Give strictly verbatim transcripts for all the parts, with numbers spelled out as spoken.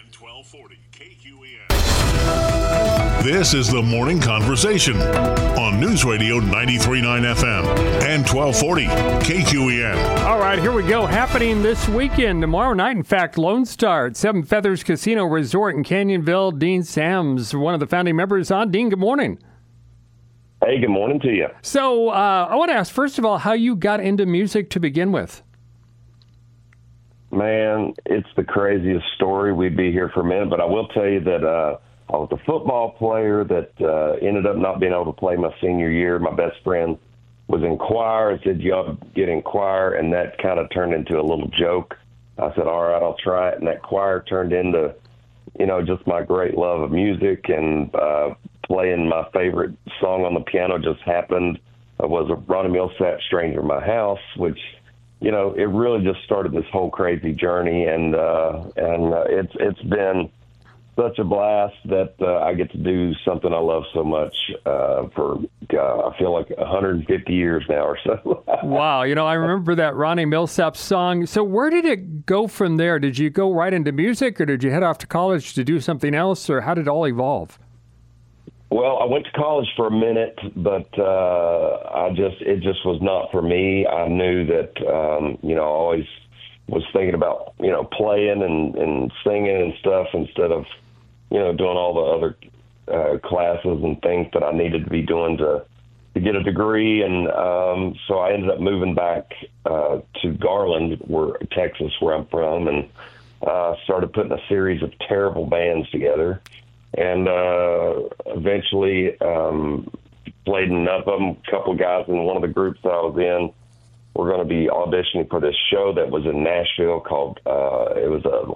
and twelve forty K Q E N. This is the Morning Conversation on News Radio ninety-three point nine F M and twelve forty K Q E N. All right, here we go. Happening this weekend, tomorrow night, in fact, Lone Star at Seven Feathers Casino Resort in Canyonville. Dean Sams, one of the founding members on. Dean, good morning. Hey, good morning to you. So uh, I want to ask, first of all, how you got into music to begin with. Man, it's the craziest story. We'd be here for a minute, but I will tell you that uh, I was a football player that uh, ended up not being able to play my senior year. My best friend was in choir. I said, you ought to get in choir, and that kind of turned into a little joke. I said, all right, I'll try it, and that choir turned into, you know, just my great love of music, and uh, playing my favorite song on the piano just happened. I was a Ronnie Milsap, Stranger in My House, which, you know, it really just started this whole crazy journey, and uh, and uh, it's it's been such a blast that uh, I get to do something I love so much uh, for, uh, I feel like one hundred fifty years now or so. Wow. You know, I remember that Ronnie Milsap song. So where did it go from there? Did you go right into music, or did you head off to college to do something else, or how did it all evolve? Well, I went to college for a minute, but uh, I just it just was not for me. I knew that, um, you know, I always was thinking about, you know, playing and, and singing and stuff instead of, you know, doing all the other uh, classes and things that I needed to be doing to, to get a degree. And um, so I ended up moving back uh, to Garland, where Texas, where I'm from, and uh, started putting a series of terrible bands together. And uh, eventually um, played in enough of them. A couple of guys in one of the groups that I was in were going to be auditioning for this show that was in Nashville called, uh, it was a,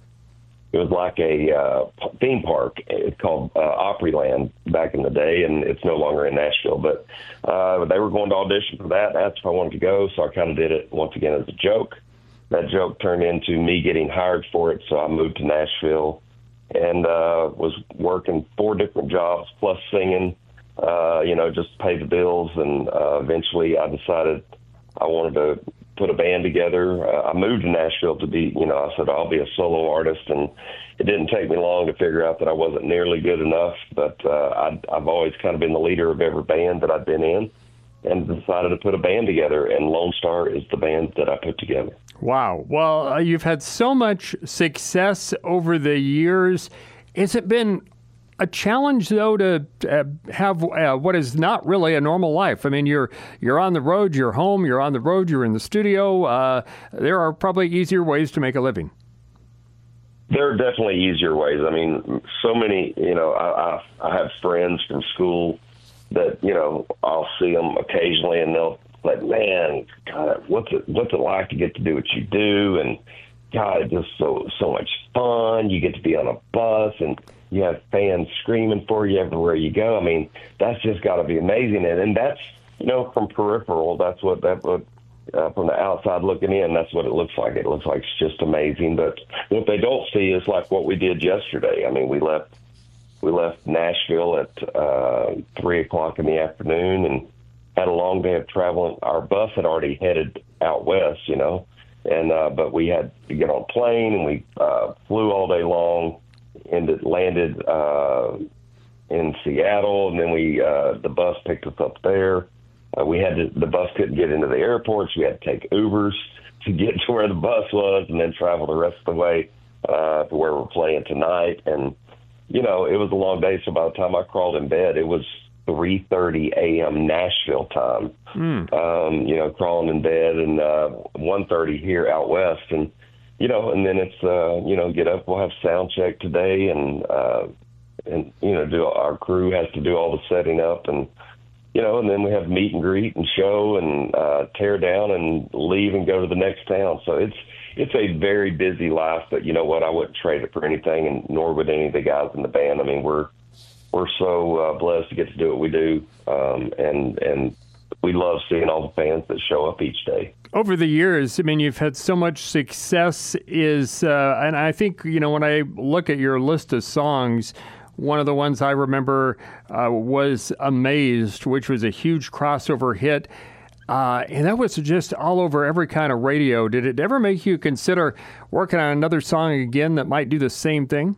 it was like a uh, theme park. It's called uh, Opryland back in the day, and it's no longer in Nashville. But uh, they were going to audition for that. That's if I wanted to go, so I kind of did it once again as a joke. That joke turned into me getting hired for it, so I moved to Nashville and uh, was working four different jobs plus singing, uh, you know, just to pay the bills. And uh, eventually I decided I wanted to put a band together. Uh, I moved to Nashville to be, you know, I said, I'll be a solo artist. And it didn't take me long to figure out that I wasn't nearly good enough. But uh, I'd, I've always kind of been the leader of every band that I've been in, and decided to put a band together. And Lone Star is the band that I put together. Wow. Well, uh, you've had so much success over the years. Has it been a challenge, though, to uh, have uh, what is not really a normal life? I mean, you're you're on the road, you're home, you're on the road, you're in the studio. Uh, there are probably easier ways to make a living. There are definitely easier ways. I mean, so many, you know, I, I, I have friends from school that, you know, I'll see them occasionally, and they'll, like, man, God, what's it what's it like to get to do what you do? And God, it's just so so much fun. You get to be on a bus, and you have fans screaming for you everywhere you go. I mean, that's just got to be amazing. And, and that's, you know, from peripheral, that's what that would uh, from the outside looking in, that's what it looks like. It looks like it's just amazing. But what they don't see is like what we did yesterday. I mean, we left we left Nashville at uh, three o'clock in the afternoon, and had a long day of traveling. Our bus had already headed out west, you know, and uh, but we had to get on a plane, and we uh, flew all day long, and it landed uh, in Seattle, and then we uh, the bus picked us up there. Uh, we had to, the bus couldn't get into the airport, so we had to take Ubers to get to where the bus was, and then travel the rest of the way uh, to where we're playing tonight. And you know, it was a long day, so by the time I crawled in bed, it was three thirty a.m. Nashville time, mm. um, you know, crawling in bed, and uh, one thirty here out west. And, you know, and then it's, uh, you know, get up, we'll have sound check today, and, uh, and you know, do our crew has to do all the setting up, and, you know, and then we have meet and greet and show and uh, tear down and leave and go to the next town. So it's, it's a very busy life, but you know what, I wouldn't trade it for anything, and nor would any of the guys in the band. I mean, we're, We're so uh, blessed to get to do what we do, um, and and we love seeing all the fans that show up each day. Over the years, I mean, you've had so much success. Is uh, and I think, you know, when I look at your list of songs, one of the ones I remember uh, was "Amazed," which was a huge crossover hit. Uh, and that was just all over every kind of radio. Did it ever make you consider working on another song again that might do the same thing?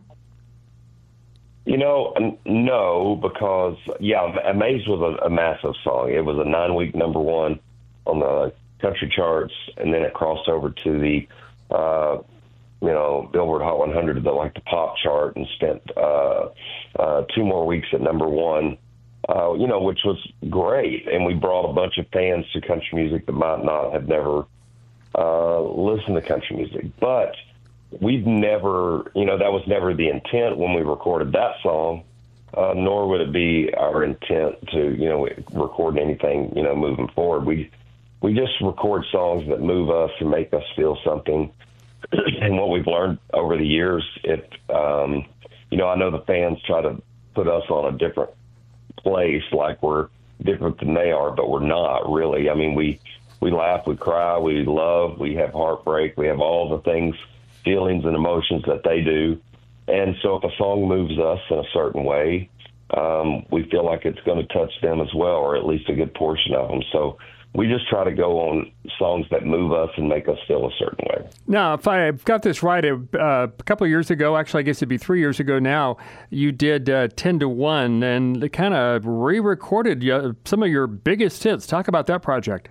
You know, n- no, because, yeah, Amaze was a, a massive song. It was a nine-week number one on the country charts, and then it crossed over to the, uh, you know, Billboard Hot one hundred, the, like the pop chart, and spent uh, uh, two more weeks at number one, uh, you know, which was great. And we brought a bunch of fans to country music that might not have never uh, listened to country music. But we've never, you know, that was never the intent when we recorded that song, uh, nor would it be our intent to, you know, record anything, you know, moving forward. We we just record songs that move us and make us feel something. And what we've learned over the years, it, um, you know, I know the fans try to put us on a different place, like we're different than they are, but we're not really. I mean, we, we laugh, we cry, we love, we have heartbreak, we have all the things, feelings and emotions that they do. And so if a song moves us in a certain way, um, we feel like it's going to touch them as well, or at least a good portion of them. So we just try to go on songs that move us and make us feel a certain way. Now, if I've got this right, uh, a couple of years ago, actually I guess it'd be three years ago now, you did uh, ten to one and kind of re-recorded uh, some of your biggest hits. Talk about that project.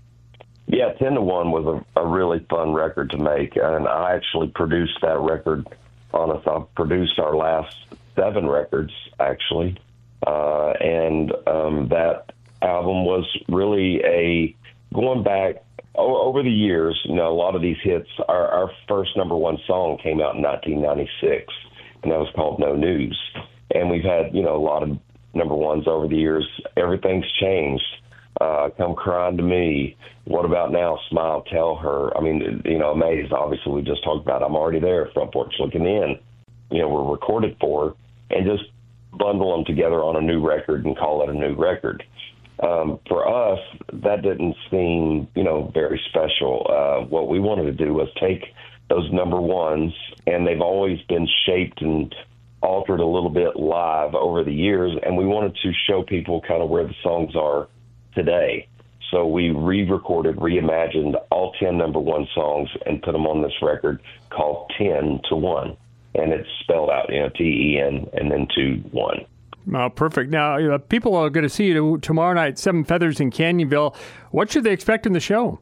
Yeah, ten to one was a, a really fun record to make, and I actually produced that record on us. I produced our last seven records, actually, uh, and um, that album was really a, going back o- over the years, you know, a lot of these hits, our, our first number one song came out in nineteen ninety-six, and that was called No News. And we've had, you know, a lot of number ones over the years. Everything's changed. Uh, Come Crying to Me. What About Now? Smile, Tell Her. I mean, you know, Amaze, obviously, we just talked about I'm Already There, Front Porch Looking In. You know, we're recorded for, and just bundle them together on a new record and call it a new record. Um, for us, that didn't seem, you know, very special. Uh, what we wanted to do was take those number ones, and they've always been shaped and altered a little bit live over the years, and we wanted to show people kind of where the songs are today. So we re-recorded, reimagined all ten number one songs and put them on this record called ten to one. And it's spelled out, you know, T E N and then to one. Oh, perfect. Now, uh, people are going to see you tomorrow night, Seven Feathers in Canyonville. What should they expect in the show?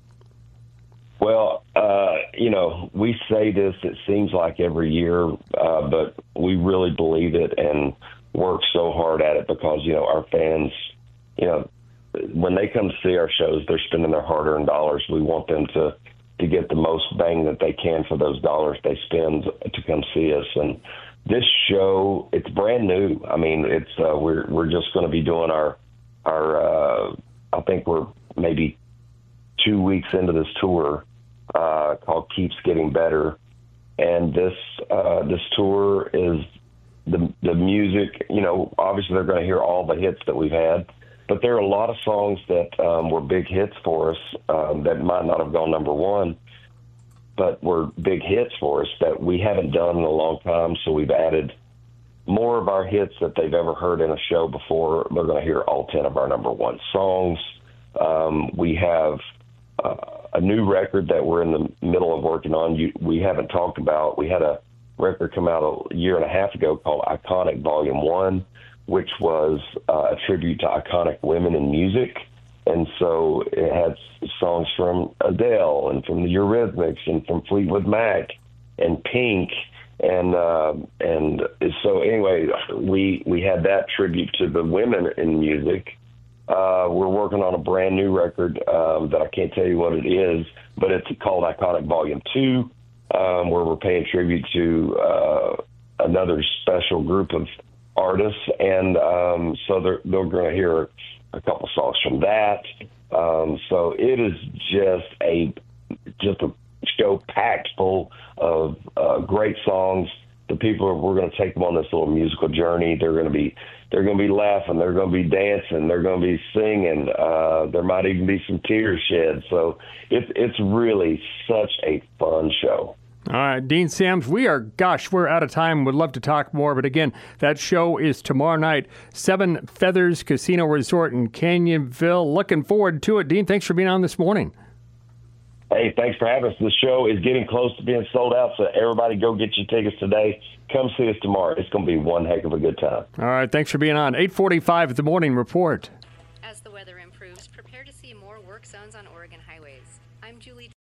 Well, uh, you know, we say this, it seems like every year, uh, but we really believe it and work so hard at it because, you know, our fans, you know, when they come to see our shows, they're spending their hard-earned dollars. We want them to, to get the most bang that they can for those dollars they spend to come see us. And this show, it's brand new. I mean, it's uh, we're we're just going to be doing our our. Uh, I think we're maybe two weeks into this tour uh, called Keeps Getting Better, and this uh, this tour is the the music. You know, obviously they're going to hear all the hits that we've had, but there are a lot of songs that um, were big hits for us um, that might not have gone number one, but were big hits for us that we haven't done in a long time. So we've added more of our hits that they've ever heard in a show before. They're going to hear all ten of our number one songs. Um, we have uh, a new record that we're in the middle of working on. You, we haven't talked about. We had a record come out a year and a half ago called Iconic Volume One, which was uh, a tribute to iconic women in music. And so it had songs from Adele and from the Eurythmics and from Fleetwood Mac and Pink. And uh, and so anyway, we we had that tribute to the women in music. Uh, we're working on a brand new record um, that I can't tell you what it is, but it's called Iconic Volume Two, um, where we're paying tribute to uh, another special group of artists. And um, so they're, they're going to hear a couple songs from that. Um, so it is just a just a show packed full of uh, great songs. The people are, we're going to take them on this little musical journey. They're going to be they're going to be laughing. They're going to be dancing. They're going to be singing. Uh, there might even be some tears shed. So it's it's really such a fun show. All right, Dean Sams, we are, gosh, we're out of time. Would love to talk more. But again, that show is tomorrow night, Seven Feathers Casino Resort in Canyonville. Looking forward to it. Dean, thanks for being on this morning. Hey, thanks for having us. The show is getting close to being sold out, so everybody go get your tickets today. Come see us tomorrow. It's going to be one heck of a good time. All right, thanks for being on. eight forty-five at the Morning Report. As the weather improves, prepare to see more work zones on Oregon highways. I'm Julie.